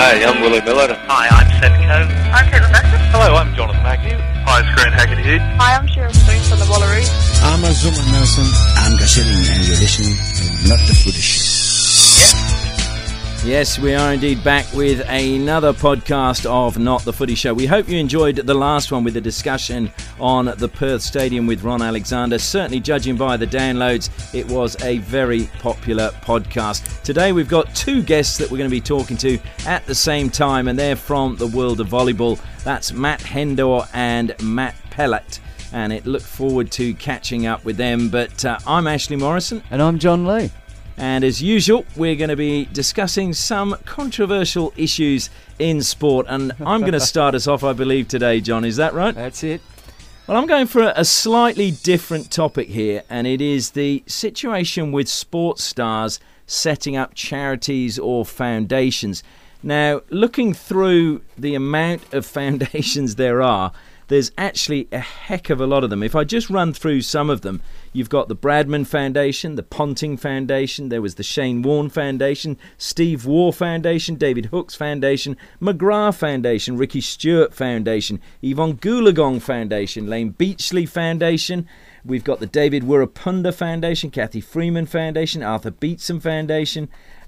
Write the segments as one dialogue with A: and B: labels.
A: Hi, I'm Willie Miller.
B: Hi, I'm Seth Coe.
C: I'm Caitlin Baxter.
D: Hello, I'm Jonathan Agnew.
B: Hi, it's Grant Haggerty.
C: Hi, I'm Sharon Stone from the Wallaroo.
E: I'm Azuma Nelson. I'm Gashilling, and you're listening to Not the Footy Show.
F: Yes, we are indeed back with another podcast of Not the Footy Show. We hope you enjoyed the last one with the discussion on the Perth Stadium with Ron Alexander. Certainly, judging by the downloads, it was a very popular podcast. Today, we've got two guests that we're going to be talking to at the same time, and they're from the world of volleyball. That's Matt Hendor and Matt Pellet. And it looked forward to catching up with them. But I'm Ashley Morrison.
G: And I'm John Lee.
F: And as usual, we're going to be discussing some controversial issues in sport. And I'm going to start us off, I believe, today, John. Is that right?
G: That's it.
F: Well, I'm going for a slightly different topic here, and it is the situation with sports stars setting up charities or foundations. Now, looking through the amount of foundations there's actually a heck of a lot of them. If I just run through some of them, you've got the Bradman Foundation, the Ponting Foundation, there was the Shane Warne Foundation, Steve Waugh Foundation, David Hooks Foundation, McGrath Foundation, Ricky Stewart Foundation, Yvonne Goolagong Foundation, Lane Beachley Foundation. We've got the David Wirapunda Foundation, Kathy Freeman Foundation, Arthur Beetson Foundation.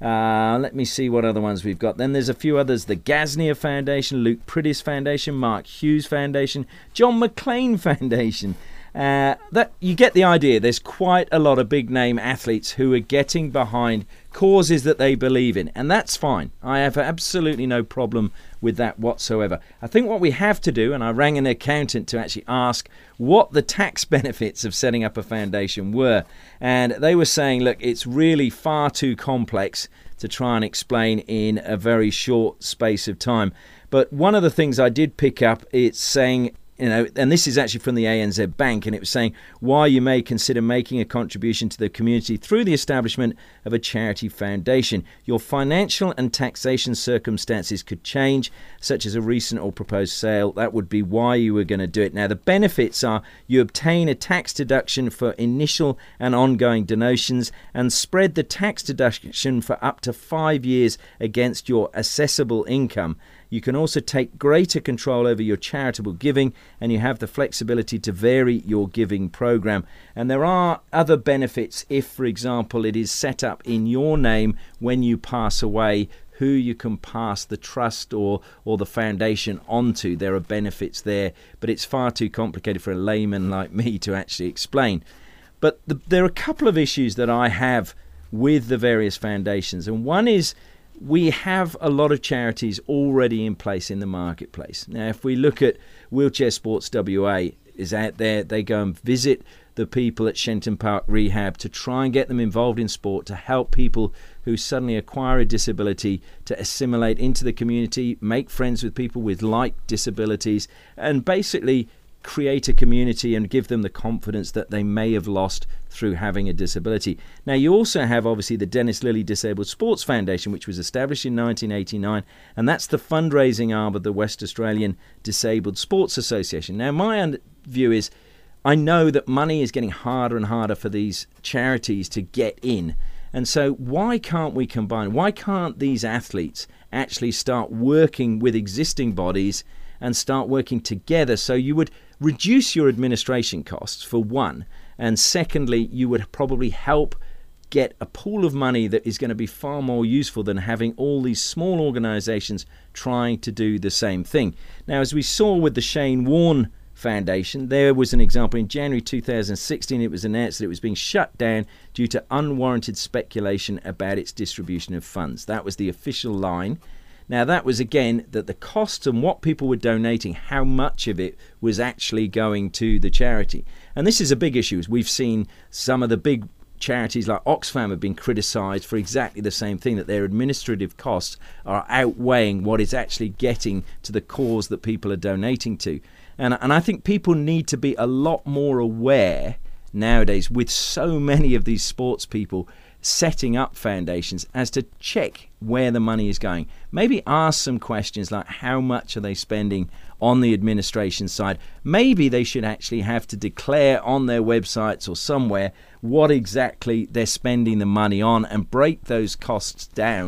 F: Let me see what other ones we've got. Then there's a few others. The Gasnier Foundation, Luke Prittis Foundation, Mark Hughes Foundation, John McLean Foundation. That you get the idea. There's quite a lot of big name athletes who are getting behind causes that they believe in, and that's fine. I have absolutely no problem with that whatsoever. I think what we have to do, and I rang an accountant to actually ask what the tax benefits of setting up a foundation were, and they were saying, look, it's really far too complex to try and explain in a very short space of time. But one of the things I did pick up, it's saying, and this is actually from the ANZ Bank, and it was saying why you may consider making a contribution to the community through the establishment of a charity foundation. Your financial and taxation circumstances could change, such as a recent or proposed sale. That would be why you were going to do it. Now, the benefits are you obtain a tax deduction for initial and ongoing donations and spread the tax deduction for up to 5 years against your assessable income. You can also take greater control over your charitable giving, and you have the flexibility to vary your giving program. And there are other benefits if, for example, it is set up in your name when you pass away, who you can pass the trust or the foundation onto. There are benefits there, but it's far too complicated for a layman like me to actually explain. But there are a couple of issues that I have with the various foundations, and one is we have a lot of charities already in place in the marketplace. Now, if we look at Wheelchair Sports WA is out there, they go and visit the people at Shenton Park Rehab to try and get them involved in sport, to help people who suddenly acquire a disability to assimilate into the community, make friends with people with like disabilities, and basically create a community and give them the confidence that they may have lost through having a disability. Now, you also have obviously the Dennis Lilly Disabled Sports Foundation, which was established in 1989, and that's the fundraising arm of the West Australian Disabled Sports Association. Now, my view is I know that money is getting harder and harder for these charities to get in, and so why can't we combine? Why can't these athletes actually start working with existing bodies and start working together? So you would reduce your administration costs, for one, and secondly, you would probably help get a pool of money that is going to be far more useful than having all these small organisations trying to do the same thing. Now, as we saw with the Shane Warne Foundation, there was an example in January 2016. It was announced that it was being shut down due to unwarranted speculation about its distribution of funds. That was the official line. Now, that was, again, that the cost and what people were donating, how much of it was actually going to the charity. And this is a big issue. As we've seen some of the big charities like Oxfam have been criticised for exactly the same thing, that their administrative costs are outweighing what is actually getting to the cause that people are donating to. And I think people need to be a lot more aware nowadays, with so many of these sports people setting up foundations, as to check where the money is going. Maybe ask some questions like how much are they spending on the administration side. Maybe they should actually have to declare on their websites or somewhere what exactly they're spending the money on, and break those costs down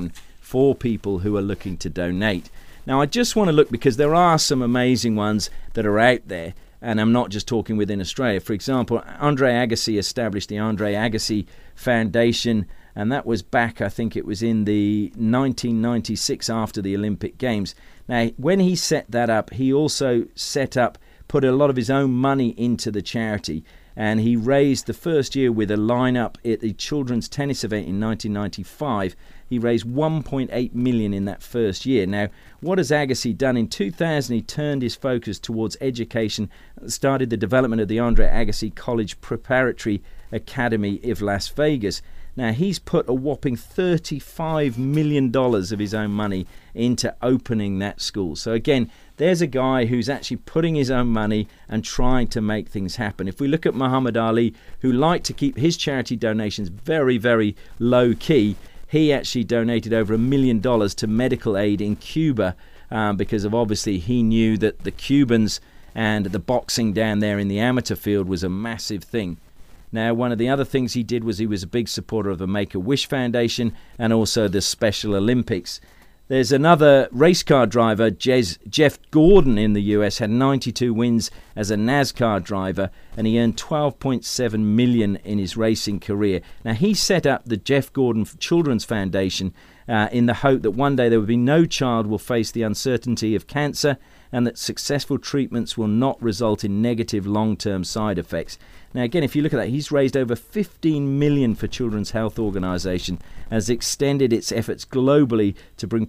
F: for people who are looking to donate. Now, I just want to look, because there are some amazing ones that are out there, and I'm not just talking within Australia. For example, Andre Agassi established the Andre Agassi Foundation, and that was back, I think it was in the 1996 after the Olympic Games. Now, when he set that up, he also put a lot of his own money into the charity, and he raised the first year with a lineup at the children's tennis event in 1995. He raised 1.8 million in that first year. Now, what has Agassi done? In 2000, he turned his focus towards education, started the development of the Andre Agassi College Preparatory Academy of Las Vegas. Now, he's put a whopping $35 million of his own money into opening that school. So again, there's a guy who's actually putting his own money and trying to make things happen. If we look at Muhammad Ali, who liked to keep his charity donations very, very low key, he actually donated over $1 million to medical aid in Cuba because of, obviously, he knew that the Cubans and the boxing down there in the amateur field was a massive thing. Now, one of the other things he did was he was a big supporter of the Make-A-Wish Foundation and also the Special Olympics. There's another race car driver, Jeff Gordon in the US, had 92 wins as a NASCAR driver, and he earned $12.7 million in his racing career. Now, he set up the Jeff Gordon Children's Foundation in the hope that one day there would be no child will face the uncertainty of cancer, and that successful treatments will not result in negative long-term side effects. Now, again, if you look at that, he's raised over $15 million for Children's Health Organization, has extended its efforts globally to bring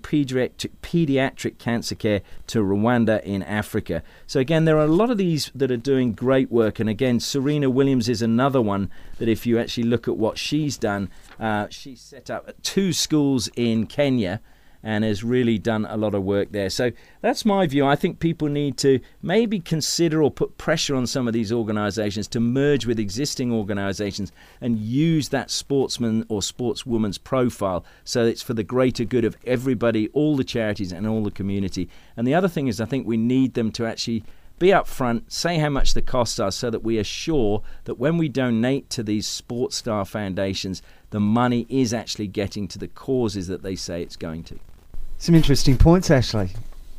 F: pediatric cancer care to Rwanda in Africa. So again, there are a lot of these that are doing great work. And again, Serena Williams is another one that if you actually look at what she's done, she set up 2 schools in Kenya and has really done a lot of work there. So that's my view. I think people need to maybe consider or put pressure on some of these organisations to merge with existing organisations and use that sportsman or sportswoman's profile so it's for the greater good of everybody, all the charities and all the community. And the other thing is I think we need them to actually be upfront, say how much the costs are so that we are sure that when we donate to these sports star foundations, the money is actually getting to the causes that they say it's going to.
A: Some interesting points, Ashley.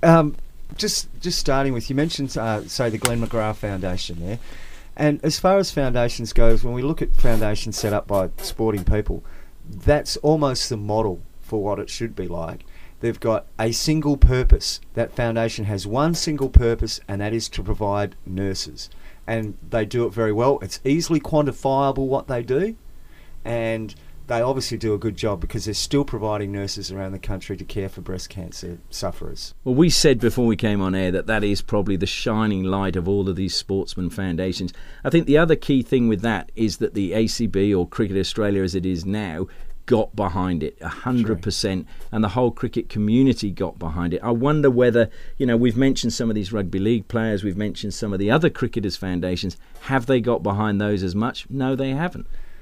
A: Just starting with, you mentioned, say, the Glenn McGrath Foundation there. And as far as foundations goes, when we look at foundations set up by sporting people, that's almost the model for what it should be like. They've got a single purpose. That foundation has one single purpose, and that is to provide nurses. And they do it very well. It's easily quantifiable what they do, and they obviously do a good job because they're still providing nurses around the country to care for breast cancer sufferers.
F: Well, we said before we came on air that is probably the shining light of all of these sportsman foundations. I think the other key thing with that is that the ACB, or Cricket Australia as it is now, got behind it 100%, and the whole cricket community got behind it. I wonder whether, we've mentioned some of these rugby league players, we've mentioned some of the other cricketers' foundations. Have they got behind those as much? No, they haven't.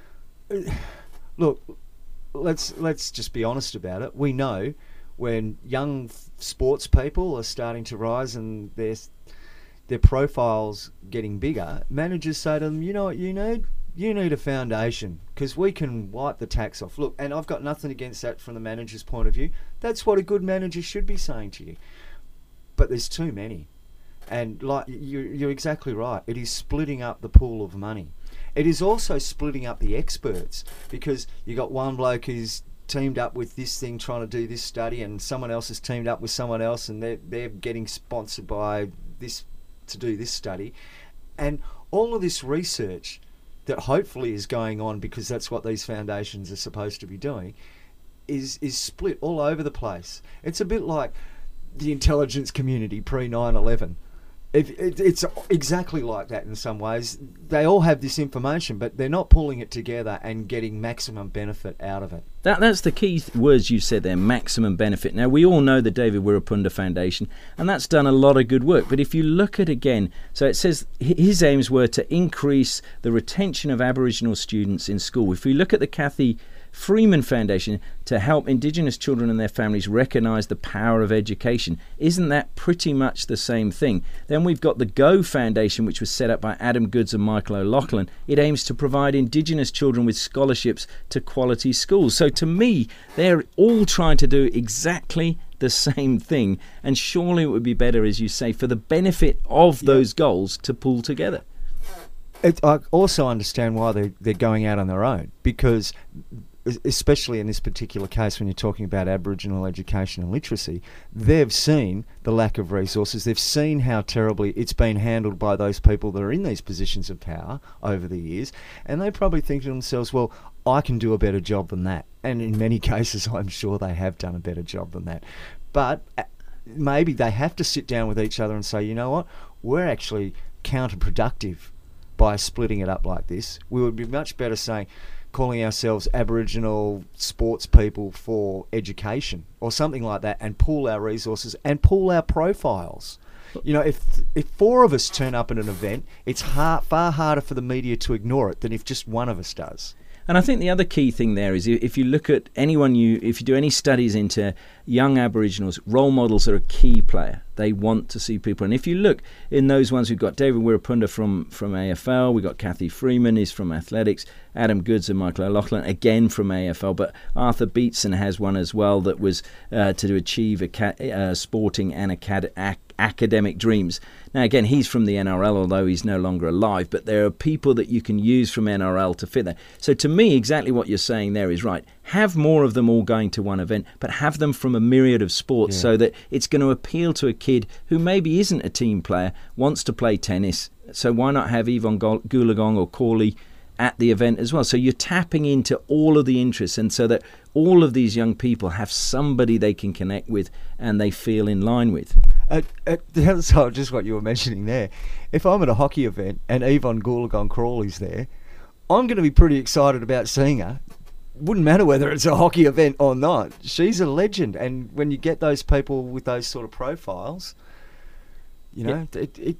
A: Look, let's just be honest about it. We know when young sports people are starting to rise and their profiles getting bigger, managers say to them, you know what you need? You need a foundation because we can wipe the tax off. Look, and I've got nothing against that from the manager's point of view. That's what a good manager should be saying to you. But there's too many. And like you're exactly right. It is splitting up the pool of money. It is also splitting up the experts because you got one bloke who's teamed up with this thing trying to do this study, and someone else has teamed up with someone else, and they're getting sponsored by this to do this study. And all of this research that hopefully is going on, because that's what these foundations are supposed to be doing, is split all over the place. It's a bit like the intelligence community pre 9/11. It's exactly like that in some ways. They all have this information, but they're not pulling it together and getting maximum benefit out of it.
F: That's the key words you said there, maximum benefit. Now, we all know the David Wirapunda Foundation, and that's done a lot of good work. But if you look at again, so it says his aims were to increase the retention of Aboriginal students in school. If we look at the Kathy Freeman Foundation to help Indigenous children and their families recognise the power of education. Isn't that pretty much the same thing? Then we've got the Go Foundation, which was set up by Adam Goodes and Michael O'Loughlin. It aims to provide Indigenous children with scholarships to quality schools. So to me, they're all trying to do exactly the same thing, and surely it would be better, as you say, for the benefit of those goals to pull together.
A: I also understand why they're going out on their own, because especially in this particular case, when you're talking about Aboriginal education and literacy, they've seen the lack of resources. They've seen how terribly it's been handled by those people that are in these positions of power over the years, and they probably think to themselves, well, I can do a better job than that. And in many cases, I'm sure they have done a better job than that. But maybe they have to sit down with each other and say, you know what, we're actually counterproductive by splitting it up like this. We would be much better calling ourselves Aboriginal sports people for education or something like that, and pool our resources and pool our profiles. You know, if 4 of us turn up at an event, it's far harder for the media to ignore it than if just one of us does.
F: And I think the other key thing there is, if you look at if you do any studies into young Aboriginals, role models are a key player. They want to see people. And if you look in those ones, we've got David Wirrapunda from AFL, we've got Kathy Freeman is from athletics, Adam Goodes and Michael O'Loughlin, again from AFL, but Arthur Beetson has one as well that was to achieve sporting and academic dreams. Now, again, he's from the NRL, although he's no longer alive, but there are people that you can use from NRL to fit that. So to me, exactly what you're saying there is right. Have more of them all going to one event, but have them from a myriad of sports so that it's going to appeal to a kid who maybe isn't a team player, wants to play tennis. So why not have Yvonne Goolagong or Corley at the event as well? So you're tapping into all of the interests, and so that all of these young people have somebody they can connect with and they feel in line with.
A: At the other side, just what you were mentioning there, if I'm at a hockey event and Yvonne Goolagong Crawley's there, I'm going to be pretty excited about seeing her. Wouldn't matter whether it's a hockey event or not. She's a legend, and when you get those people with those sort of profiles, you know, it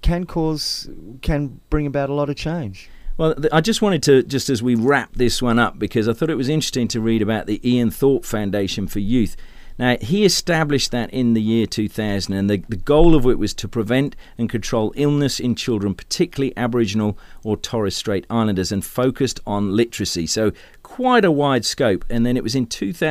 A: can bring about a lot of change.
F: Well, I just wanted to, just as we wrap this one up, because I thought it was interesting to read about the Ian Thorpe Foundation for Youth. Now, he established that in the year 2000, and the goal of it was to prevent and control illness in children, particularly Aboriginal or Torres Strait Islanders, and focused on literacy. So quite a wide scope. And then it was in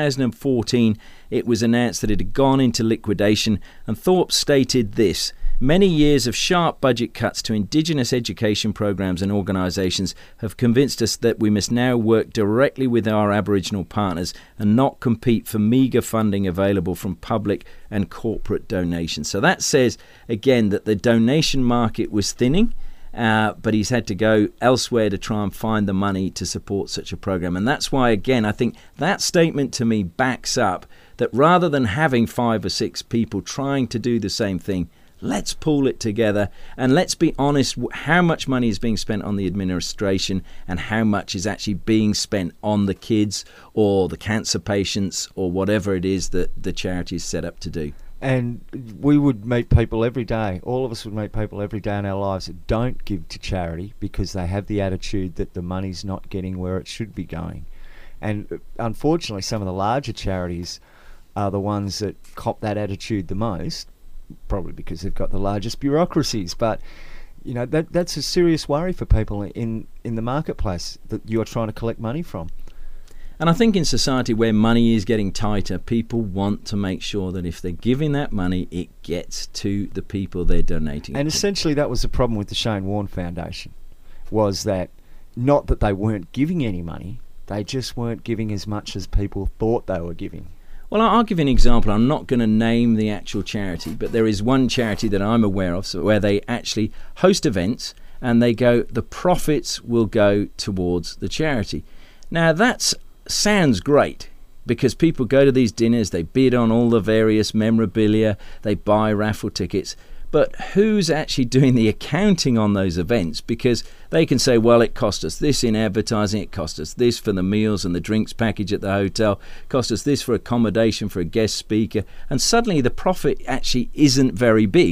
F: 2014 it was announced that it had gone into liquidation, and Thorpe stated this: many years of sharp budget cuts to Indigenous education programs and organisations have convinced us that we must now work directly with our Aboriginal partners and not compete for meagre funding available from public and corporate donations. So that says, again, that the donation market was thinning, but he's had to go elsewhere to try and find the money to support such a program. And that's why, again, I think that statement to me backs up that rather than having 5 or 6 people trying to do the same thing, let's pull it together, and let's be honest how much money is being spent on the administration and how much is actually being spent on the kids or the cancer patients or whatever it is that the charity is set up to do.
A: And we would meet people every day, all of us would meet people every day in our lives that don't give to charity because they have the attitude that the money's not getting where it should be going. And unfortunately, some of the larger charities are the ones that cop that attitude the most, probably because they've got the largest bureaucracies. But you know, that's a serious worry for people in the marketplace that you're trying to collect money from.
F: And I think in society where money is getting tighter, people want to make sure that if they're giving that money, it gets to the people they're donating
A: and
F: it to.
A: Essentially that was the problem with the Shane Warne Foundation, was that not that they weren't giving any money, they just weren't giving as much as people thought they were giving.
F: Well, I'll give you an example. I'm not going to name the actual charity, but there is one charity that I'm aware of where they actually host events and they go, the profits will go towards the charity. Now, that sounds great because people go to these dinners, they bid on all the various memorabilia, they buy raffle tickets. But who's actually doing the accounting on those events? Because they can say, well, it cost us this in advertising, it cost us this for the meals and the drinks package at the hotel, cost us this for accommodation for a guest speaker, and suddenly the profit actually isn't very big.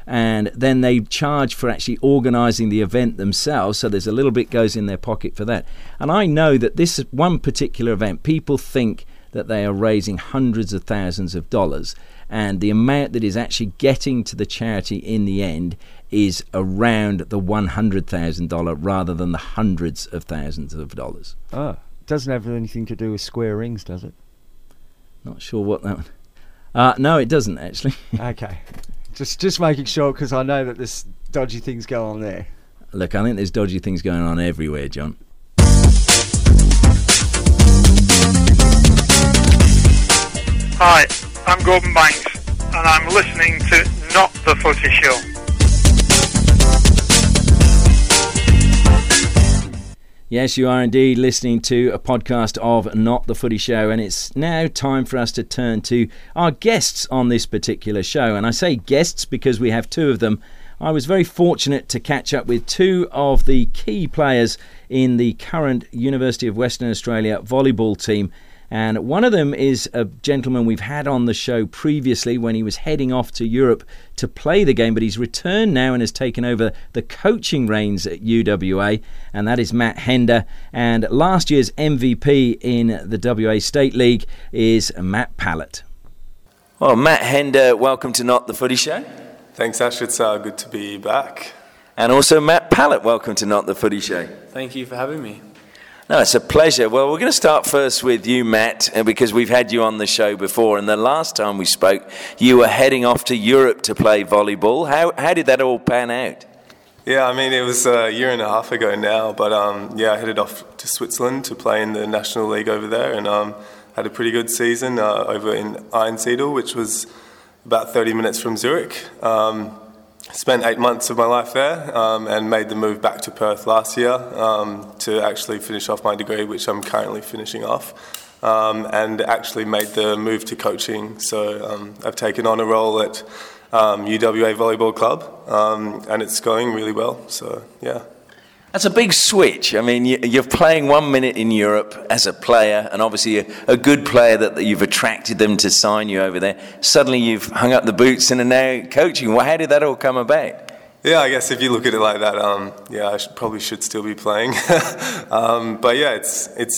F: and then they charge for actually organising the event themselves, so there's a little bit goes in their pocket for that. And I know that this one particular event, people think that they are raising hundreds of thousands of dollars, and the amount that is actually getting to the charity in the end is around the $100,000 rather than the hundreds of thousands of dollars.
A: Oh, it doesn't have anything to do with square rings, does it?
F: Not sure what that one. No, it doesn't actually.
A: Okay. Just making sure, because I know that there's dodgy things go on there.
F: Look, I think there's dodgy things going on everywhere, John.
B: Hi, I'm Gordon Banks, and I'm listening to Not the Footy Show.
F: Yes, you are indeed listening to a podcast of Not the Footy Show, and it's now time for us to turn to our guests on this particular show. And I say guests because we have two of them. I was very fortunate to catch up with two of the key players in the current University of Western Australia volleyball team. And one of them is a gentleman we've had on the show previously when he was heading off to Europe to play the game, but he's returned now and has taken over the coaching reins at UWA, and that is Matt Hender. And last year's MVP in the WA State League is Matt Pallett. Well, Matt Hender, welcome to Not the Footy Show.
D: Thanks, Ash. It's good to be back.
F: And also Matt Pallett, welcome to Not the Footy Show.
G: Thank you for having me.
F: No, it's a pleasure. Well, we're going to start first with you, Matt, because we've had you on the show before, and the last time we spoke, you were heading off to Europe to play volleyball. How did that all pan out?
D: Yeah, I mean, it was a year and a half ago now, but I headed off to Switzerland to play in the National League over there, and had a pretty good season over in Einsiedel, which was about 30 minutes from Zurich. Spent 8 months of my life there and made the move back to Perth last year to actually finish off my degree, which I'm currently finishing off, and actually made the move to coaching. So I've taken on a role at UWA Volleyball Club, and it's going really well. So, yeah.
F: That's a big switch. I mean, you're playing 1 minute in Europe as a player, and obviously a good player that you've attracted them to sign you over there. Suddenly you've hung up the boots and are now coaching. Well, how did that all come about?
D: Yeah, I guess if you look at it like that, I probably should still be playing. But yeah, it's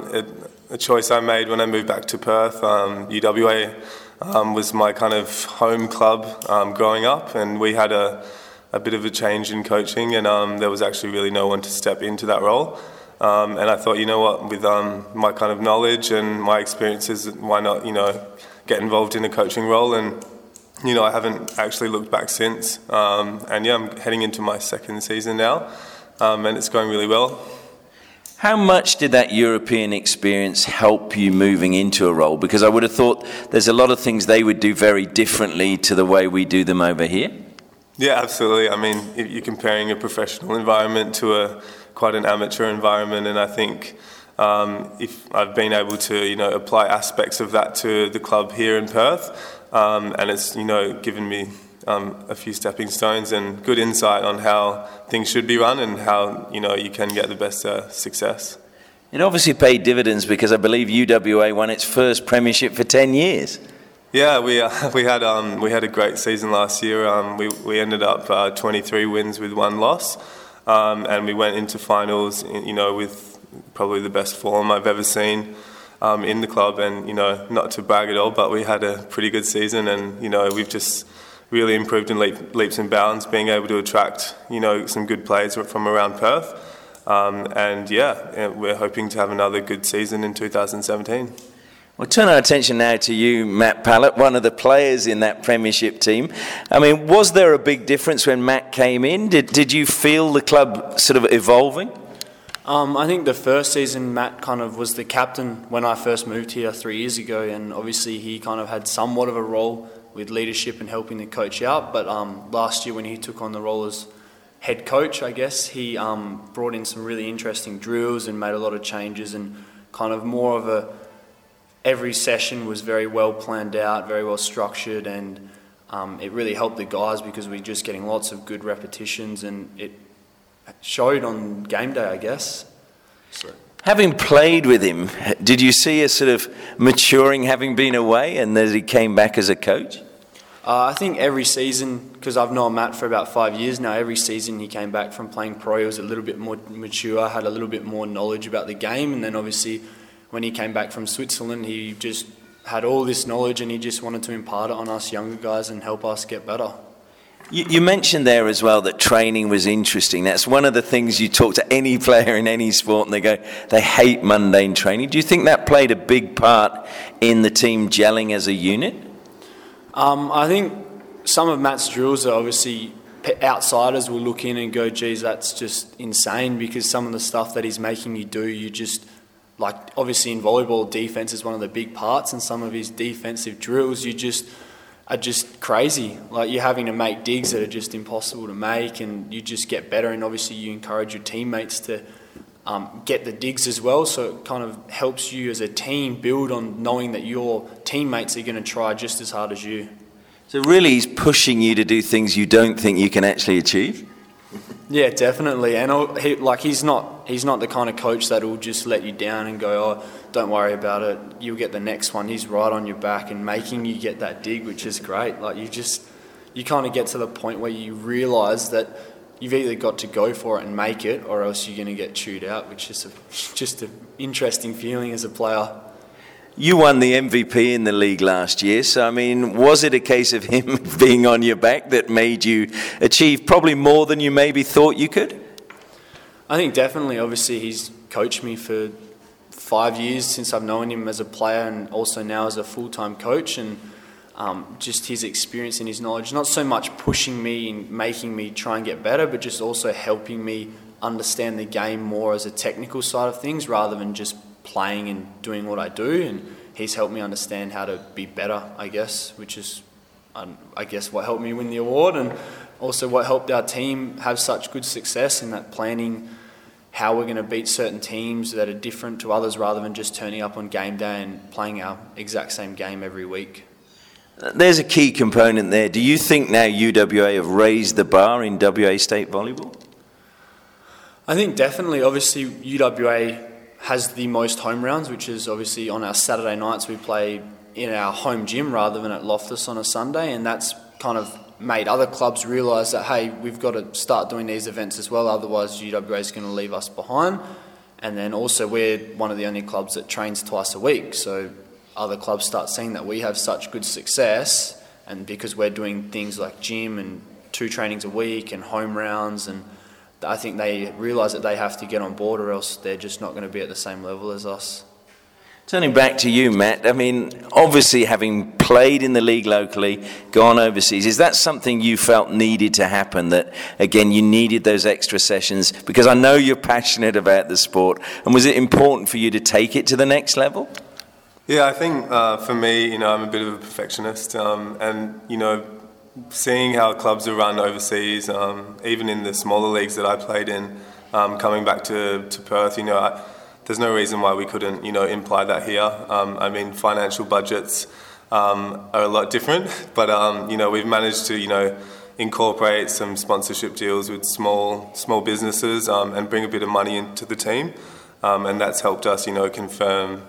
D: a choice I made when I moved back to Perth. UWA was my kind of home club growing up, and we had a bit of a change in coaching, and there was actually really no one to step into that role. And I thought, you know what, with my kind of knowledge and my experiences, why not, get involved in a coaching role? And, I haven't actually looked back since. And yeah, I'm heading into my second season now, and it's going really well.
F: How much did that European experience help you moving into a role? Because I would have thought there's a lot of things they would do very differently to the way we do them over here.
D: Yeah, absolutely. I mean, if you're comparing a professional environment to quite an amateur environment, and I think if I've been able to, apply aspects of that to the club here in Perth, and it's, given me a few stepping stones and good insight on how things should be run and how, you can get the best success.
F: It obviously paid dividends because I believe UWA won its first premiership for 10 years.
D: Yeah, we had a great season last year. We ended up 23 wins with 1 loss, and we went into finals, with probably the best form I've ever seen in the club. And not to brag at all, but we had a pretty good season, and we've just really improved in leaps and bounds, being able to attract some good players from around Perth. And yeah, we're hoping to have another good season in 2017.
F: We'll turn our attention now to you, Matt Pallett, one of the players in that premiership team. I mean, was there a big difference when Matt came in? Did you feel the club sort of evolving?
G: I think the first season Matt kind of was the captain when I first moved here 3 years ago, and obviously he kind of had somewhat of a role with leadership and helping the coach out. But last year when he took on the role as head coach, I guess, he brought in some really interesting drills and made a lot of changes, and kind of more of every session was very well planned out, very well structured, and it really helped the guys because we were just getting lots of good repetitions, and it showed on game day, I guess. So.
F: Having played with him, did you see a sort of maturing having been away and that he came back as a coach?
G: I think every season, because I've known Matt for about 5 years now, every season he came back from playing pro, he was a little bit more mature, had a little bit more knowledge about the game, and then obviously when he came back from Switzerland, he just had all this knowledge and he just wanted to impart it on us younger guys and help us get better.
F: You mentioned there as well that training was interesting. That's one of the things you talk to any player in any sport and they hate mundane training. Do you think that played a big part in the team gelling as a unit?
G: I think some of Matt's drills are obviously outsiders will look in and go, geez, that's just insane, because some of the stuff that he's making you do, you just, like obviously in volleyball, defence is one of the big parts, and some of his defensive drills are just crazy. Like you're having to make digs that are just impossible to make, and you just get better, and obviously you encourage your teammates to get the digs as well, so it kind of helps you as a team build on knowing that your teammates are going to try just as hard as you.
F: So really he's pushing you to do things you don't think you can actually achieve?
G: Yeah, definitely. And he's not the kind of coach that will just let you down and go, oh, don't worry about it, you'll get the next one. He's right on your back and making you get that dig, which is great. Like you kind of get to the point where you realise that you've either got to go for it and make it, or else you're going to get chewed out, which is just an interesting feeling as a player.
F: You won the MVP in the league last year, so I mean, was it a case of him being on your back that made you achieve probably more than you maybe thought you could?
G: I think definitely. Obviously, he's coached me for 5 years since I've known him as a player, and also now as a full-time coach, and just his experience and his knowledge, not so much pushing me and making me try and get better, but just also helping me understand the game more as a technical side of things rather than just playing and doing what I do. And he's helped me understand how to be better, I guess, which is, I guess, what helped me win the award, and also what helped our team have such good success in that planning how we're going to beat certain teams that are different to others rather than just turning up on game day and playing our exact same game every week.
F: There's a key component there. Do you think now UWA have raised the bar in WA State volleyball?
G: I think definitely. Obviously, UWA has the most home rounds, which is obviously on our Saturday nights we play in our home gym rather than at Loftus on a Sunday, and that's kind of made other clubs realise that, hey, we've got to start doing these events as well, otherwise UWA is going to leave us behind. And then also we're one of the only clubs that trains twice a week, so other clubs start seeing that we have such good success, and because we're doing things like gym and 2 trainings a week and home rounds, and I think they realise that they have to get on board, or else they're just not going to be at the same level as us.
F: Turning back to you, Matt, I mean, obviously having played in the league locally, gone overseas, is that something you felt needed to happen, that, again, you needed those extra sessions? Because I know you're passionate about the sport, and was it important for you to take it to the next level?
D: Yeah, I think for me, I'm a bit of a perfectionist, and seeing how clubs are run overseas, even in the smaller leagues that I played in, coming back to Perth, there's no reason why we couldn't, imply that here. I mean, financial budgets are a lot different, but we've managed to, incorporate some sponsorship deals with small businesses and bring a bit of money into the team. And that's helped us, confirm,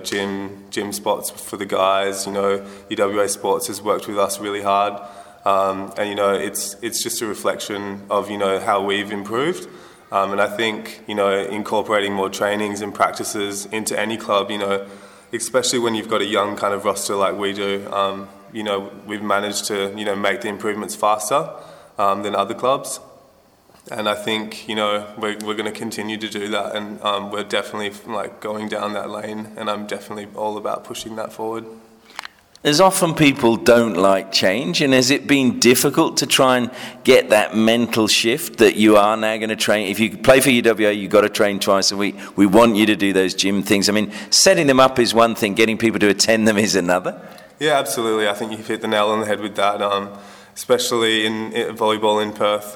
D: gym spots for the guys. UWA Sports has worked with us really hard, and it's just a reflection of how we've improved. And I think incorporating more trainings and practices into any club, especially when you've got a young kind of roster like we do, we've managed to make the improvements faster than other clubs. And I think, we're going to continue to do that, and we're definitely going down that lane, and I'm definitely all about pushing that forward.
F: There's often people don't like change, and has it been difficult to try and get that mental shift that you are now going to train? If you play for UWA, you've got to train twice a week. We want you to do those gym things. I mean, setting them up is one thing, getting people to attend them is another.
D: Yeah, absolutely. I think you've hit the nail on the head with that. Especially in volleyball in Perth,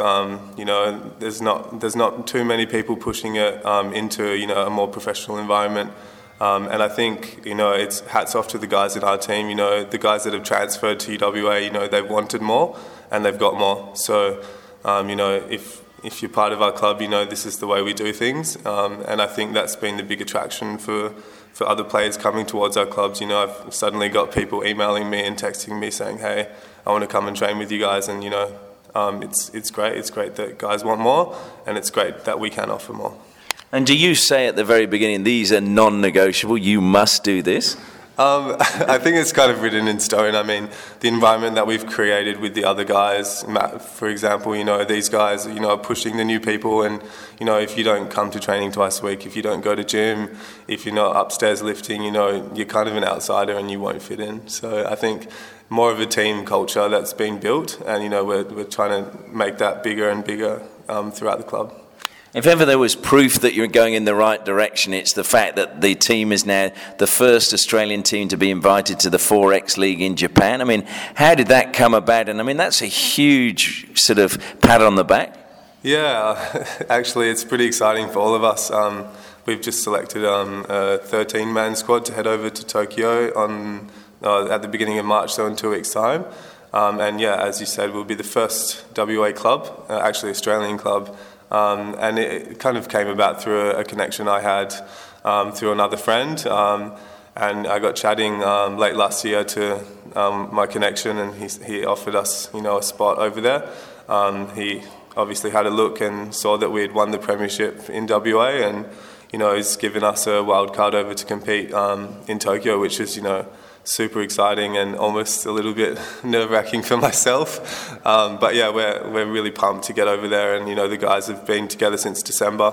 D: there's not too many people pushing it into a more professional environment, and I think it's hats off to the guys in our team. The guys that have transferred to UWA, they've wanted more and they've got more. So if you're part of our club, this is the way we do things, and I think that's been the big attraction for for other players coming towards our clubs. I've suddenly got people emailing me and texting me saying, hey, I want to come and train with you guys, and it's great. It's great that guys want more, and it's great that we can offer more.
F: And do you say at the very beginning, these are non-negotiable, you must do this?
D: I think it's kind of written in stone. I mean, the environment that we've created with the other guys, Matt, for example, these guys, are pushing the new people, and, if you don't come to training twice a week, if you don't go to gym, if you're not upstairs lifting, you're kind of an outsider and you won't fit in. So I think more of a team culture that's been built, and, we're trying to make that bigger and bigger throughout the club.
F: If ever there was proof that you're going in the right direction, it's the fact that the team is now the first Australian team to be invited to the 4X League in Japan. I mean, how did that come about? And I mean, that's a huge sort of pat on the back.
D: Yeah, actually, it's pretty exciting for all of us. We've just selected a 13-man squad to head over to Tokyo at the beginning of March, so in 2 weeks' time. And yeah, as you said, we'll be the first WA club, actually Australian club. And it kind of came about through a connection I had through another friend. And I got chatting late last year to my connection, and he offered us, a spot over there. He obviously had a look and saw that we had won the premiership in WA, and, he's given us a wild card over to compete in Tokyo, which is, super exciting and almost a little bit nerve-wracking for myself. But yeah, we're really pumped to get over there, and the guys have been together since December,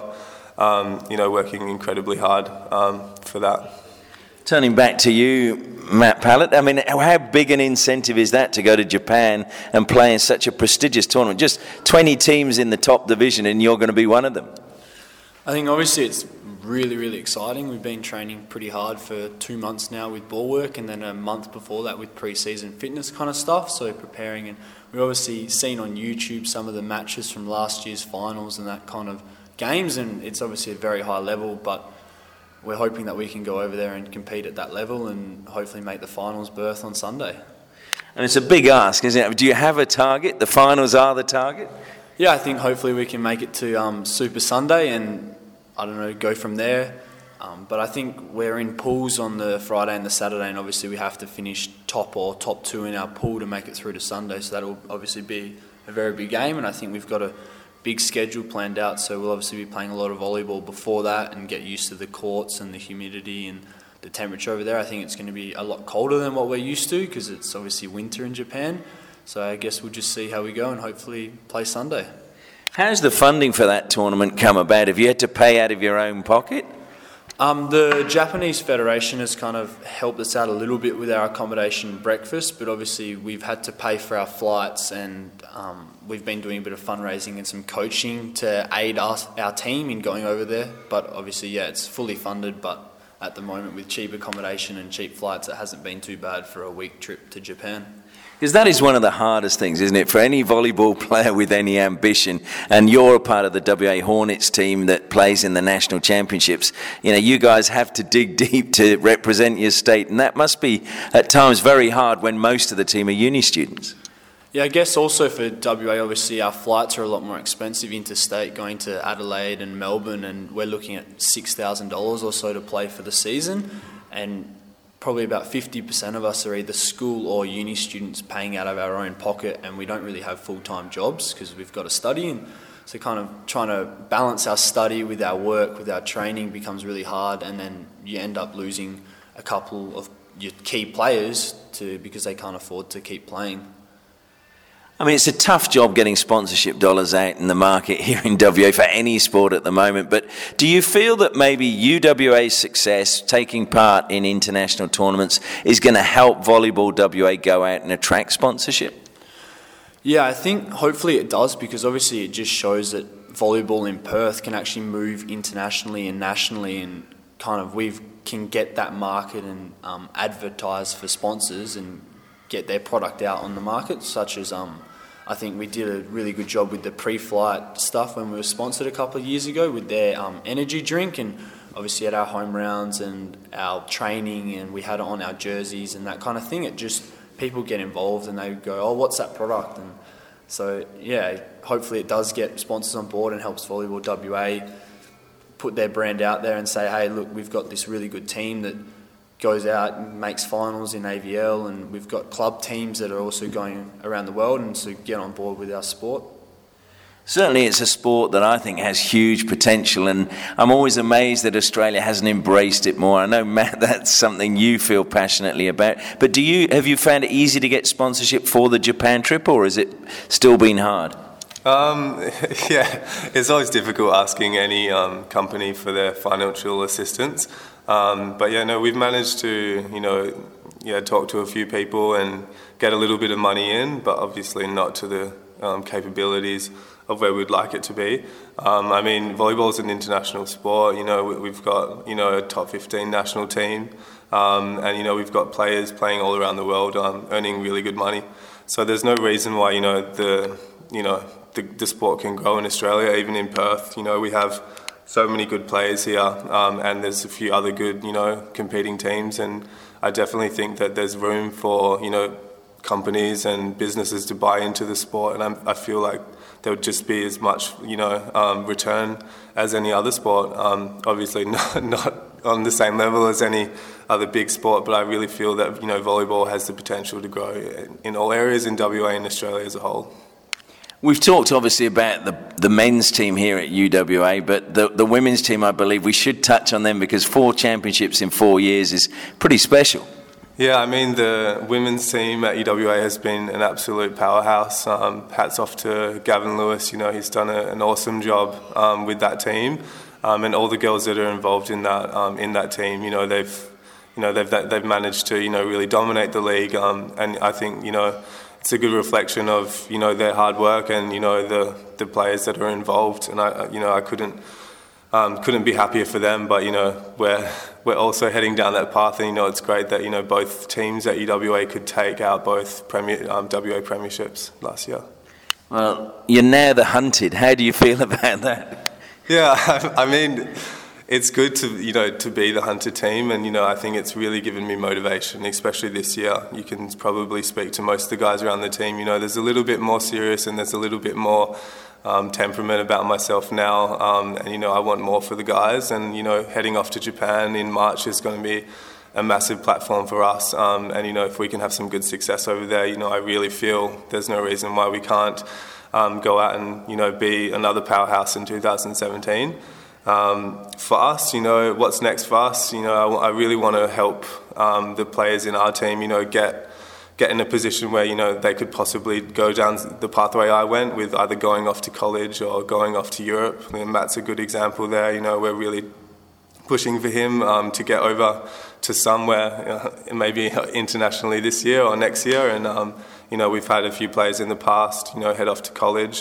D: working incredibly hard for that.
F: Turning back to you, Matt Pallett, I mean, how big an incentive is that to go to Japan and play in such a prestigious tournament? Just 20 teams in the top division and you're going to be one of them.
G: I think obviously it's really, really exciting. We've been training pretty hard for 2 months now with ball work, and then a month before that with pre-season fitness kind of stuff, so preparing. And we've obviously seen on YouTube some of the matches from last year's finals and that kind of games, and it's obviously a very high level, but we're hoping that we can go over there and compete at that level and hopefully make the finals berth on Sunday.
F: And it's a big ask, isn't it? Do you have a target? The finals are the target?
G: Yeah, I think hopefully we can make it to Super Sunday and, go from there. But I think we're in pools on the Friday and the Saturday, and obviously we have to finish top or top 2 in our pool to make it through to Sunday. So that'll obviously be a very big game, and I think we've got a big schedule planned out. So we'll obviously be playing a lot of volleyball before that and get used to the courts and the humidity and the temperature over there. I think it's going to be a lot colder than what we're used to because it's obviously winter in Japan. So I guess we'll just see how we go and hopefully play Sunday.
F: How's the funding for that tournament come about? Have you had to pay out of your own pocket?
G: The Japanese Federation has kind of helped us out a little bit with our accommodation and breakfast, but obviously we've had to pay for our flights, and we've been doing a bit of fundraising and some coaching to aid our team in going over there. But obviously, yeah, it's fully funded, but at the moment with cheap accommodation and cheap flights, it hasn't been too bad for a week trip to Japan.
F: Because that is one of the hardest things, isn't it, for any volleyball player with any ambition, and you're a part of the WA Hornets team that plays in the national championships. You guys have to dig deep to represent your state, and that must be at times very hard when most of the team are uni students.
G: Yeah, I guess also for WA, obviously our flights are a lot more expensive interstate, going to Adelaide and Melbourne, and we're looking at $6,000 or so to play for the season, and probably about 50% of us are either school or uni students paying out of our own pocket, and we don't really have full-time jobs because we've got to study. And so kind of trying to balance our study with our work, with our training becomes really hard, and then you end up losing a couple of your key players because they can't afford to keep playing.
F: I mean, it's a tough job getting sponsorship dollars out in the market here in WA for any sport at the moment, but do you feel that maybe UWA's success taking part in international tournaments is going to help Volleyball WA go out and attract sponsorship?
G: Yeah, I think hopefully it does, because obviously it just shows that volleyball in Perth can actually move internationally and nationally, and kind of we can get that market and advertise for sponsors and get their product out on the market, such as I think we did a really good job with the pre-flight stuff when we were sponsored a couple of years ago with their energy drink, and obviously at our home rounds and our training, and we had it on our jerseys and that kind of thing. It just, people get involved and they go, oh, what's that product? And so, yeah, hopefully it does get sponsors on board and helps Volleyball WA put their brand out there and say, hey, look, we've got this really good team that goes out and makes finals in AVL, and we've got club teams that are also going around the world, and so get on board with our sport.
F: Certainly it's a sport that I think has huge potential, and I'm always amazed that Australia hasn't embraced it more. I know, Matt, that's something you feel passionately about. But have you found it easy to get sponsorship for the Japan trip, or has it still been hard?
D: Yeah, it's always difficult asking any company for their financial assistance. But yeah, no, we've managed to, talk to a few people and get a little bit of money in, but obviously not to the capabilities of where we'd like it to be. I mean, volleyball is an international sport. We've got, a top 15 national team, and, we've got players playing all around the world, earning really good money. So there's no reason why, the sport can grow in Australia, even in Perth. We have so many good players here, and there's a few other good, competing teams, and I definitely think that there's room for, companies and businesses to buy into the sport, and I feel like there would just be as much, return as any other sport. Obviously not on the same level as any other big sport, but I really feel that, volleyball has the potential to grow in all areas in WA and Australia as a whole.
F: We've talked obviously about the men's team here at UWA, but the women's team, I believe we should touch on them because 4 championships in 4 years is pretty special.
D: Yeah, I mean, the women's team at UWA has been an absolute powerhouse. Hats off to Gavin Lewis. He's done an awesome job with that team, and all the girls that are involved in that team. They've managed to really dominate the league, and I think it's a good reflection of their hard work and the players that are involved. And I couldn't be happier for them. But we're also heading down that path, and it's great that both teams at UWA could take out both WA premierships last year.
F: Well, you're now the hunted. How do you feel about that?
D: Yeah, I mean, it's good to be the hunted team, and I think it's really given me motivation, especially this year. You can probably speak to most of the guys around the team. There's a little bit more serious and there's a little bit more temperament about myself now, and I want more for the guys. And heading off to Japan in March is going to be a massive platform for us. And if we can have some good success over there, I really feel there's no reason why we can't go out and be another powerhouse in 2017. For us, what's next for us? I really want to help the players in our team, get in a position where they could possibly go down the pathway I went with, either going off to college or going off to Europe. And Matt's a good example there. We're really pushing for him to get over to somewhere, maybe internationally this year or next year. And we've had a few players in the past, head off to college.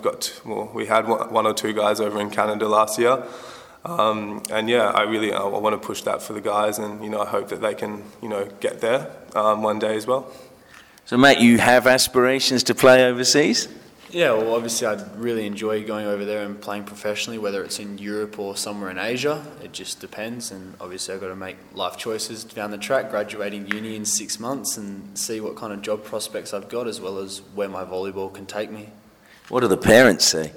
D: We had one or two guys over in Canada last year. And yeah, I want to push that for the guys, and I hope that they can get there one day as well.
F: So Matt, you have aspirations to play overseas?
G: Yeah, well, obviously I'd really enjoy going over there and playing professionally, whether it's in Europe or somewhere in Asia. It just depends, and obviously I've got to make life choices down the track, graduating uni in 6 months, and see what kind of job prospects I've got, as well as where my volleyball can take me.
F: What do the parents say?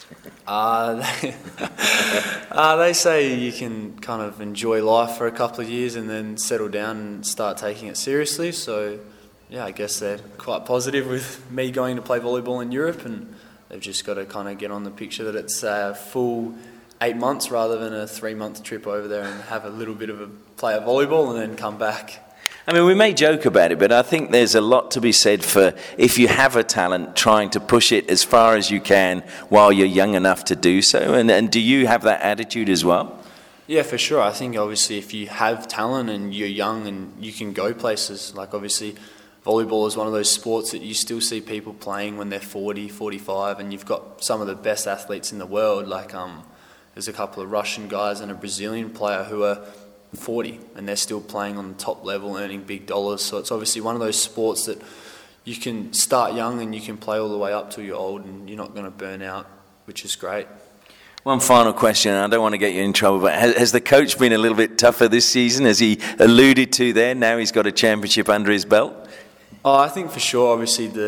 G: They say you can kind of enjoy life for a couple of years and then settle down and start taking it seriously. So, yeah, I guess they're quite positive with me going to play volleyball in Europe, and they've just got to kind of get on the picture that it's a full 8 months rather than a 3-month trip over there and have a little bit of a play of volleyball and then come back.
F: I mean, we may joke about it, but I think there's a lot to be said for, if you have a talent, trying to push it as far as you can while you're young enough to do so. And do you have that attitude as well?
G: Yeah, for sure. I think obviously if you have talent and you're young and you can go places, like obviously volleyball is one of those sports that you still see people playing when they're 40, 45, and you've got some of the best athletes in the world. Like there's a couple of Russian guys and a Brazilian player who are 40 and they're still playing on the top level, earning big dollars. So it's obviously one of those sports that you can start young and you can play all the way up till you're old, and you're not going to burn out, which is great.
F: One final question, and I don't want to get you in trouble, but has the coach been a little bit tougher this season, as he alluded to there? Now he's got a championship under his belt.
G: Oh, I think for sure. Obviously the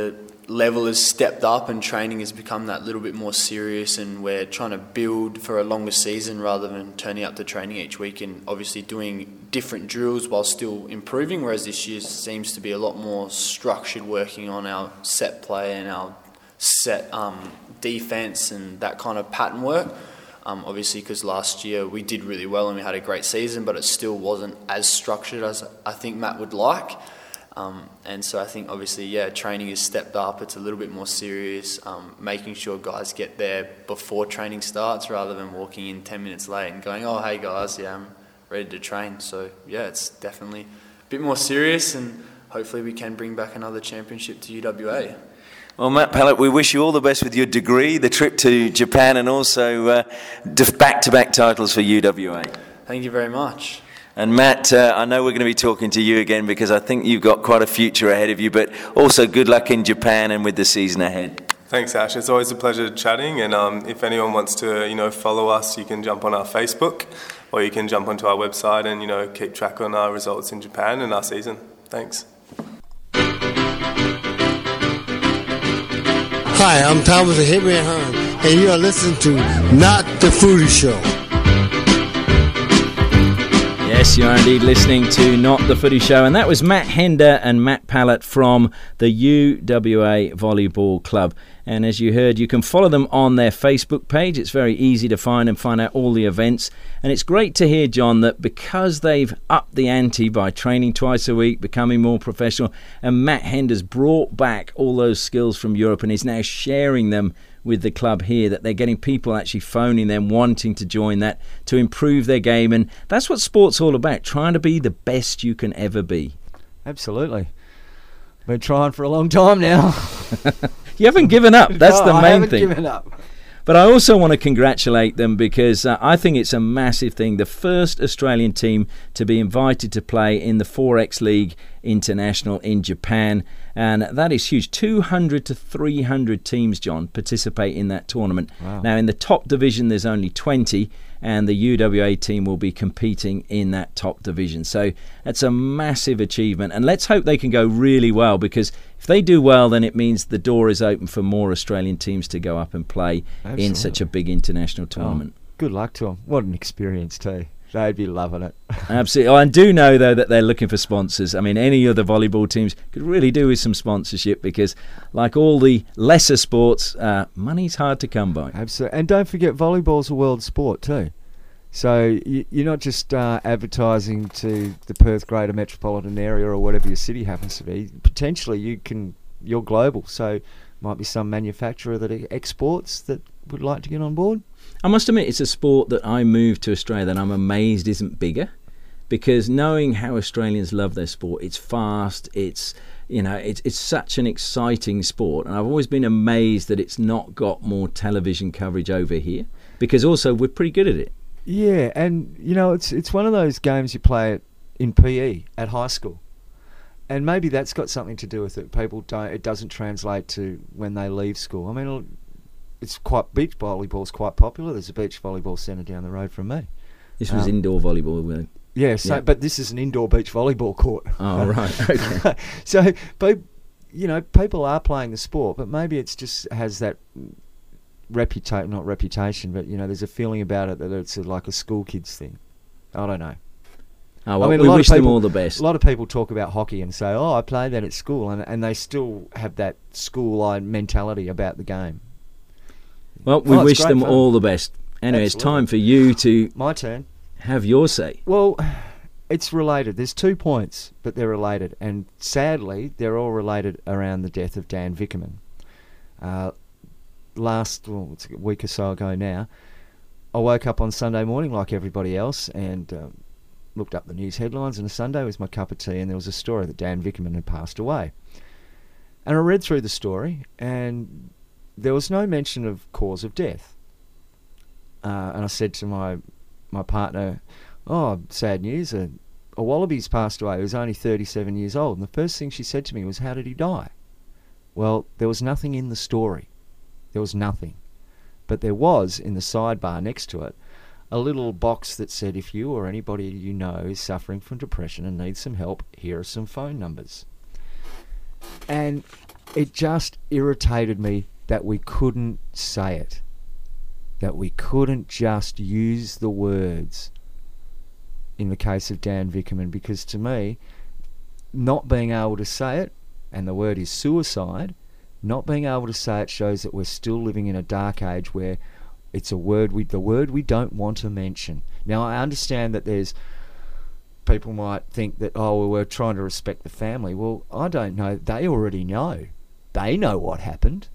G: level has stepped up and training has become that little bit more serious, and we're trying to build for a longer season rather than turning up to training each week and obviously doing different drills while still improving, whereas this year seems to be a lot more structured, working on our set play and our set defence and that kind of pattern work. Obviously, because last year we did really well and we had a great season, but it still wasn't as structured as I think Matt would like. And so I think obviously, training has stepped up. It's a little bit more serious, making sure guys get there before training starts rather than walking in 10 minutes late and going, oh, hey guys, I'm ready to train. So it's definitely a bit more serious, and hopefully we can bring back another championship to UWA.
H: Well, Matt Pallett, we wish you all the best with your degree, the trip to Japan, and also back-to-back titles for UWA.
G: Thank you very much.
H: And Matt, I know we're going to be talking to you again because I think you've got quite a future ahead of you, but also good luck in Japan and with the season ahead.
D: Thanks, Ash. It's always a pleasure chatting, and if anyone wants to, follow us, you can jump on our Facebook, or you can jump onto our website and, keep track on our results in Japan and our season. Thanks.
I: Hi, I'm Thomas the Hitman Hearn, and you are listening to Not the Footy Show.
F: Yes, you are indeed listening to Not the Footy Show, and that was Matt Hender and Matt Pallett from the UWA Volleyball Club. And as you heard, you can follow them on their Facebook page. It's very easy to find out all the events. And it's great to hear, John, that because they've upped the ante by training twice a week, becoming more professional, and Matt Hender's brought back all those skills from Europe and is now sharing them with the club here, that they're getting people actually phoning them, wanting to join that, to improve their game. And that's what sport's all about, trying to be the best you can ever be.
A: Absolutely. Been trying for a long time now.
F: You haven't given up. That's the main thing.
A: I haven't given up.
F: But I also want to congratulate them because I think it's a massive thing. The first Australian team to be invited to play in the 4X League International in Japan. And that is huge. 200 to 300 teams, John, participate in that tournament.
A: Wow.
F: Now, in the top division, there's only 20, and the UWA team will be competing in that top division. So that's a massive achievement. And let's hope they can go really well, because if they do well, then it means the door is open for more Australian teams to go up and play in such a big international tournament.
A: Good luck to them. What an experience too. They'd be loving it.
F: Absolutely. I do know, though, that they're looking for sponsors. I mean, any other volleyball teams could really do with some sponsorship because, like all the lesser sports, money's hard to come by.
A: Absolutely. And don't forget, volleyball's a world sport too. So you're not just advertising to the Perth Greater Metropolitan Area or whatever your city happens to be. Potentially, you're global. So might be some manufacturer that exports that would like to get on board.
F: I must admit, it's a sport that I moved to Australia that I'm amazed isn't bigger, because knowing how Australians love their sport, it's fast, it's such an exciting sport, and I've always been amazed that it's not got more television coverage over here, because also we're pretty good at it.
A: Yeah, and it's one of those games you play in PE at high school, and maybe that's got something to do with it. It doesn't translate to when they leave school. I mean, beach volleyball's quite popular. There's a beach volleyball centre down the road from me.
F: This was indoor volleyball.
A: Yeah, but this is an indoor beach volleyball court.
F: Oh, right. Okay.
A: So, people are playing the sport, but maybe it's just has that not reputation, but there's a feeling about it that it's like a school kids thing. I don't know.
F: Oh, well, we wish them all the best.
A: A lot of people talk about hockey and say, "Oh, I played that at school," and they still have that school-line mentality about the game.
F: Well, we wish them all the best. Anyway, It's time for you to...
A: My turn.
F: Have your say.
A: Well, it's related. There's 2 points, but they're related. And sadly, they're all related around the death of Dan Vickerman. It's a week or so ago now, I woke up on Sunday morning like everybody else and looked up the news headlines, and a Sunday was my cup of tea, and there was a story that Dan Vickerman had passed away. And I read through the story, and there was no mention of cause of death. And I said to my partner, "Oh, sad news, a wallaby's passed away. He was only 37 years old." And the first thing she said to me was, "How did he die?" Well, there was nothing in the story. There was nothing. But there was, in the sidebar next to it, a little box that said, "If you or anybody you know is suffering from depression and needs some help, here are some phone numbers." And it just irritated me that we couldn't say it. That we couldn't just use the words in the case of Dan Vickerman, because to me, not being able to say it, and the word is suicide, not being able to say it shows that we're still living in a dark age where it's the word we don't want to mention. Now, I understand that there's people might think that, oh, well, we're trying to respect the family. Well, I don't know. They already know. They know what happened.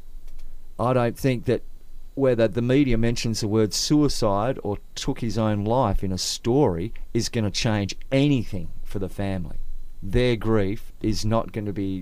A: I don't think that whether the media mentions the word suicide or took his own life in a story is going to change anything for the family. Their grief is not going to be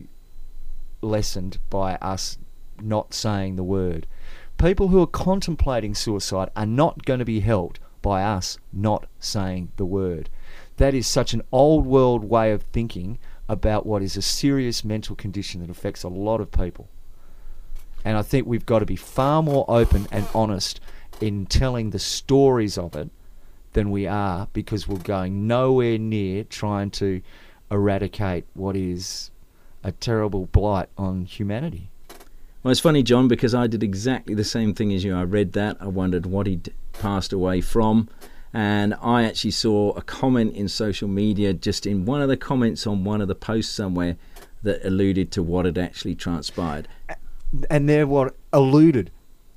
A: lessened by us not saying the word. People who are contemplating suicide are not going to be helped by us not saying the word. That is such an old world way of thinking about what is a serious mental condition that affects a lot of people. And I think we've got to be far more open and honest in telling the stories of it than we are, because we're going nowhere near trying to eradicate what is a terrible blight on humanity.
F: Well, it's funny, John, because I did exactly the same thing as you. I read that. I wondered what he'd passed away from. And I actually saw a comment in social media, just in one of the comments on one of the posts somewhere, that alluded to what had actually transpired.
A: And they're what alluded.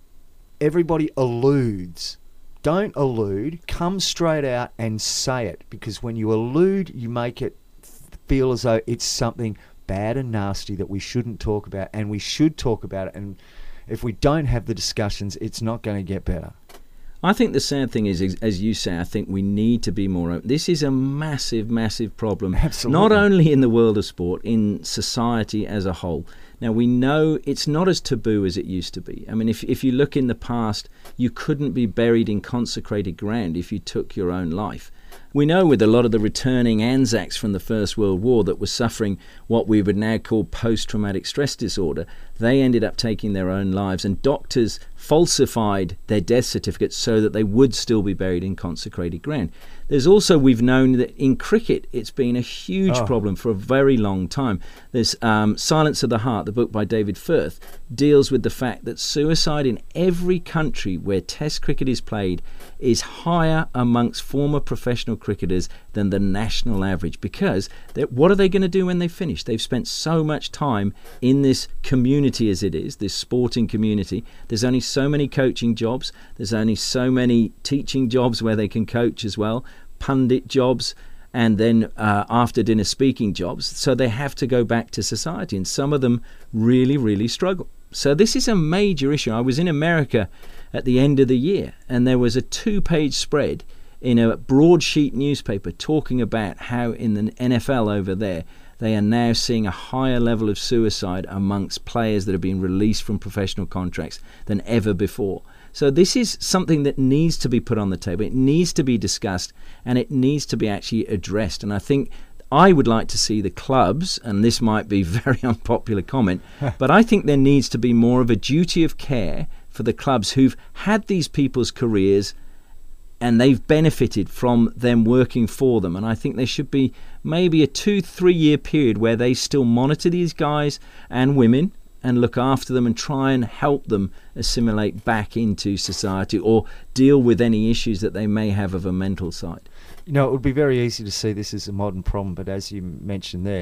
A: Everybody alludes. Don't allude. Come straight out and say it. Because when you allude, you make it feel as though it's something bad and nasty that we shouldn't talk about. And we should talk about it. And if we don't have the discussions, it's not going to get better.
F: I think the sad thing is, as you say, I think we need to be more open. This is a massive, massive problem.
A: Absolutely.
F: Not only in the world of sport, in society as a whole. Now, we know it's not as taboo as it used to be. I mean, if you look in the past, you couldn't be buried in consecrated ground if you took your own life. We know with a lot of the returning Anzacs from the First World War that were suffering what we would now call post-traumatic stress disorder, they ended up taking their own lives, and doctors falsified their death certificates so that they would still be buried in consecrated ground. There's also, we've known that in cricket it's been a huge problem for a very long time. There's Silence of the Heart, the book by David Firth, deals with the fact that suicide in every country where Test cricket is played is higher amongst former professional cricketers than the national average, because what are they going to do when they finish? They've spent so much time in this community as it is, this sporting community. There's only so many coaching jobs, there's only so many teaching jobs where they can coach as well, pundit jobs, and then after dinner speaking jobs. So they have to go back to society, and some of them really, really struggle. So this is a major issue. I was in America at the end of the year, and there was a 2-page spread in a broadsheet newspaper talking about how in the NFL over there they are now seeing a higher level of suicide amongst players that have been released from professional contracts than ever before. So this is something that needs to be put on the table. It needs to be discussed, and it needs to be actually addressed. And I think I would like to see the clubs, and this might be a very unpopular comment, but I think there needs to be more of a duty of care for the clubs who've had these people's careers and they've benefited from them working for them. And I think there should be maybe a 2-3 year period where they still monitor these guys and women and look after them and try and help them assimilate back into society or deal with any issues that they may have of a mental side.
A: You know, it would be very easy to see this as a modern problem, but as you mentioned there,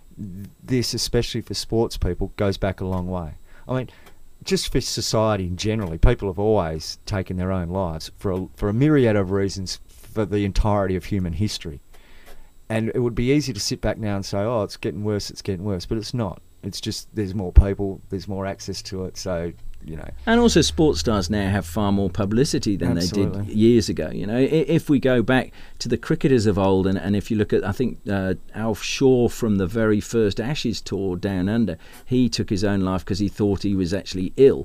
A: this, especially for sports people, goes back a long way. I mean, just for society generally, people have always taken their own lives for a myriad of reasons for the entirety of human history. And it would be easy to sit back now and say, oh, it's getting worse, but it's not. It's just there's more people, there's more access to it, so, you know. And
F: also sports stars now have far more publicity than
A: Absolutely.
F: They did years ago. You know, if we go back to the cricketers of old, and if you look at, I think, Alf Shaw from the very first Ashes tour down under, he took his own life because he thought he was actually ill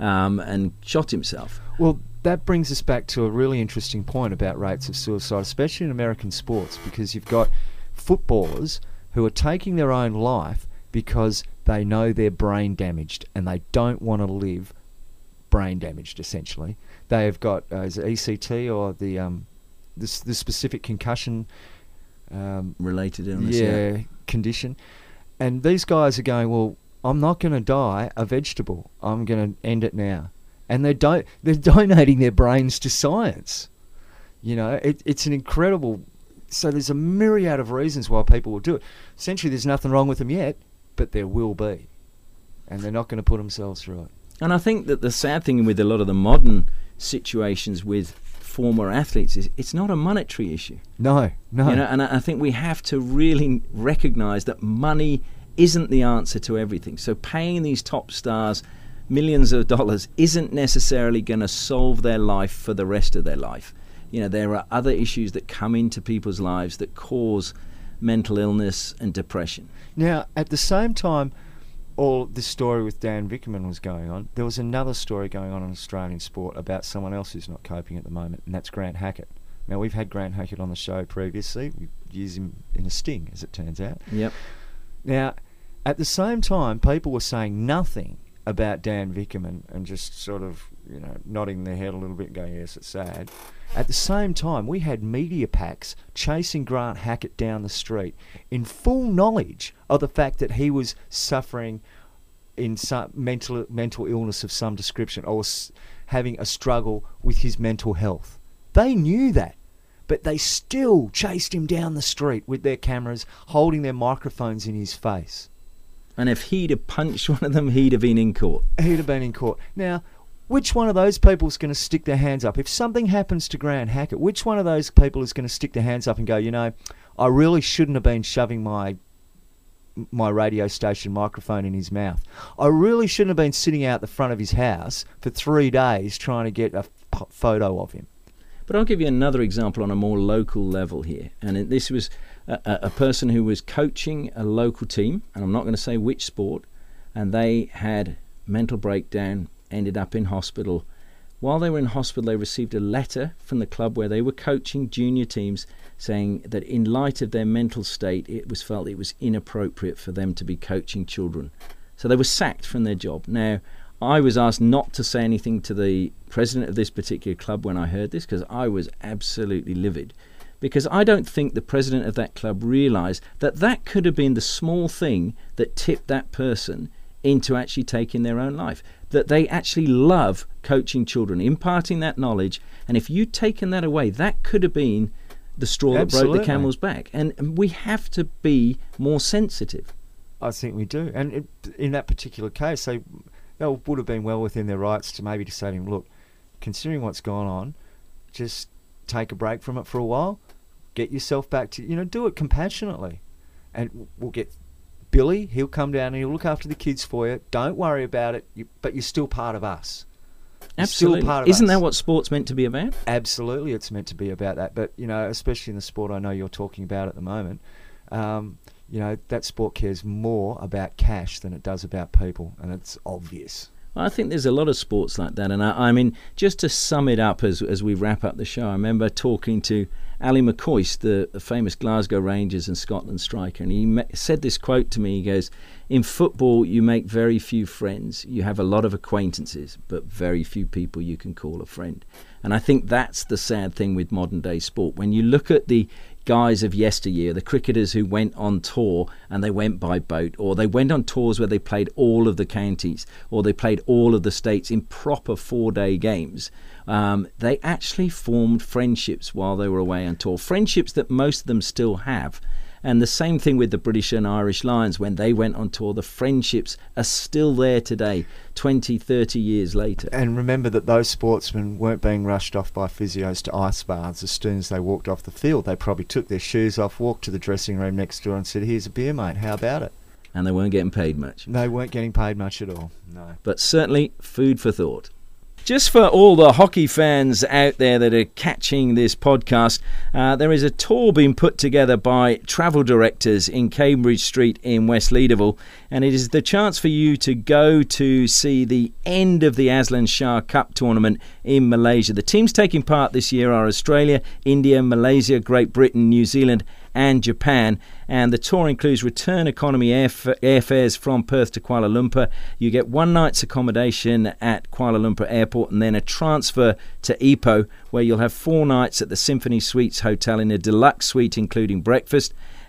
F: and shot himself.
A: Well, that brings us back to a really interesting point about rates of suicide, especially in American sports, because you've got footballers who are taking their own life because they know they're brain damaged and they don't want to live brain damaged, essentially. They have got is it ECT or the specific concussion
F: related illness,
A: condition. And these guys are going, well, I'm not going to die a vegetable. I'm going to end it now. And they're donating their brains to science. You know, it's an incredible... So there's a myriad of reasons why people will do it. Essentially, there's nothing wrong with them yet, but there will be. And they're not going to put themselves through it.
F: And I think that the sad thing with a lot of the modern situations with former athletes is it's not a monetary issue.
A: No.
F: You know, and I think we have to really recognise that money isn't the answer to everything. So paying these top stars millions of dollars isn't necessarily going to solve their life for the rest of their life. You know, there are other issues that come into people's lives that cause mental illness and depression.
A: Now, at the same time, all this story with Dan Vickerman was going on, there was another story going on in Australian sport about someone else who's not coping at the moment, and that's Grant Hackett. Now, we've had Grant Hackett on the show previously. We've used him in a sting, as it turns out.
F: Yep.
A: Now, at the same time, people were saying nothing about Dan Vickerman and just sort of, you know, nodding their head a little bit and going, yes, it's sad. At the same time, we had media packs chasing Grant Hackett down the street in full knowledge of the fact that he was suffering in some mental illness of some description or having a struggle with his mental health. They knew that, but they still chased him down the street with their cameras, holding their microphones in his face.
F: And if he'd have punched one of them, he'd have been in court.
A: He'd have been in court. Now, which one of those people is going to stick their hands up? If something happens to Grant Hackett, which one of those people is going to stick their hands up and go, you know, I really shouldn't have been shoving my radio station microphone in his mouth. I really shouldn't have been sitting out the front of his house for 3 days trying to get a photo of him.
F: But I'll give you another example on a more local level here. And this was a person who was coaching a local team, and I'm not going to say which sport, and they had mental breakdown, ended up in hospital. While they were in hospital, they received a letter from the club where they were coaching junior teams saying that in light of their mental state, it was felt it was inappropriate for them to be coaching children. So they were sacked from their job. Now, I was asked not to say anything to the president of this particular club when I heard this, because I was absolutely livid. Because I don't think the president of that club realised that that could have been the small thing that tipped that person into actually taking their own life. That they actually love coaching children, imparting that knowledge, and if you'd taken that away, that could have been the straw that broke the camel's back. And we have to be more sensitive.
A: I think we do. And in that particular case, they would have been well within their rights to maybe to say to him, look, considering what's gone on, just take a break from it for a while, get yourself back to, you know, do it compassionately. And we'll get Billy, he'll come down and he'll look after the kids for you. Don't worry about it, but you're still part of us.
F: Absolutely.
A: Still part of
F: Isn't
A: us.
F: that what sport's meant to be about?
A: Absolutely, it's meant to be about that. But, you know, especially in the sport I know you're talking about at the moment, you know, that sport cares more about cash than it does about people, and it's obvious.
F: I think there's a lot of sports like that, and I mean, just to sum it up as we wrap up the show, I remember talking to Ali McCoist, the famous Glasgow Rangers and Scotland striker, and he said this quote to me. He goes, in football you make very few friends, you have a lot of acquaintances, but very few people you can call a friend. And I think that's the sad thing with modern day sport. When you look at the guys of yesteryear, the cricketers who went on tour and they went by boat, or they went on tours where they played all of the counties, or they played all of the states in proper 4-day games, they actually formed friendships while they were away on tour, friendships that most of them still have. And the same thing with the British and Irish Lions. When they went on tour, the friendships are still there today, 20, 30 years later.
A: And remember that those sportsmen weren't being rushed off by physios to ice baths as soon as they walked off the field. They probably took their shoes off, walked to the dressing room next door and said, here's a beer, mate, how about it?
F: And they weren't getting paid much.
A: They weren't getting paid much at all, no.
F: But certainly food for thought. Just for all the hockey fans out there that are catching this podcast, there is a tour being put together by Travel Directors in Cambridge Street in West Leederville, and it is the chance for you to go to see the end of the Aslan Shah Cup tournament in Malaysia. The teams taking part this year are Australia, India, Malaysia, Great Britain, New Zealand and Japan, and the tour includes return economy airfares from Perth to Kuala Lumpur. You get one night's accommodation at Kuala Lumpur Airport and then a transfer to Ipoh, where you'll have 4 nights at the Symphony Suites Hotel in a deluxe suite including breakfast.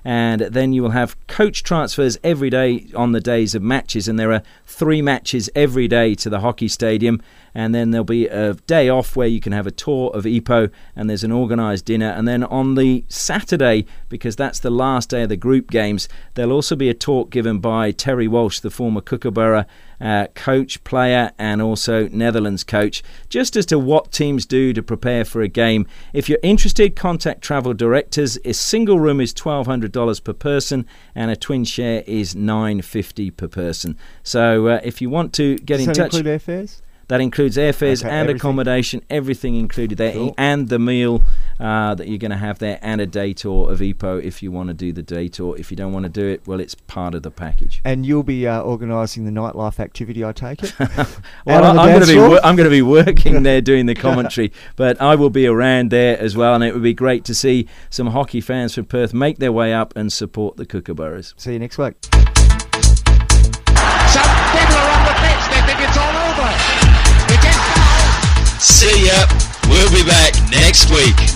F: And then you will have coach transfers every day on the days of matches, and there are 3 matches every day to the hockey stadium. And then there'll be a day off where you can have a tour of EPO, and there's an organised dinner. And then on the Saturday, because that's the last day of the group games, there'll also be a talk given by Terry Walsh, the former Kookaburra coach, player, and also Netherlands coach, just as to what teams do to prepare for a game. If you're interested, contact Travel Directors. A single room is $1,200 per person, and a twin share is $950 per person. So if you want to get in touch...
A: Does that include airfares?
F: That includes airfares and
A: everything.
F: accommodation, everything included there,
A: Cool.
F: and the meal that you're going to have there, and a day tour of EPO if you want to do the day tour. If you don't want to do it, well, it's part of the package.
A: And you'll be organising the nightlife activity, I take it?
F: Well, I'm going to be working there doing the commentary, but I will be around there as well, and it would be great to see some hockey fans from Perth make their way up and support the Kookaburras.
A: See you next week.
J: Some people are on the fence, they think it's all over.
E: See ya. We'll be back next week.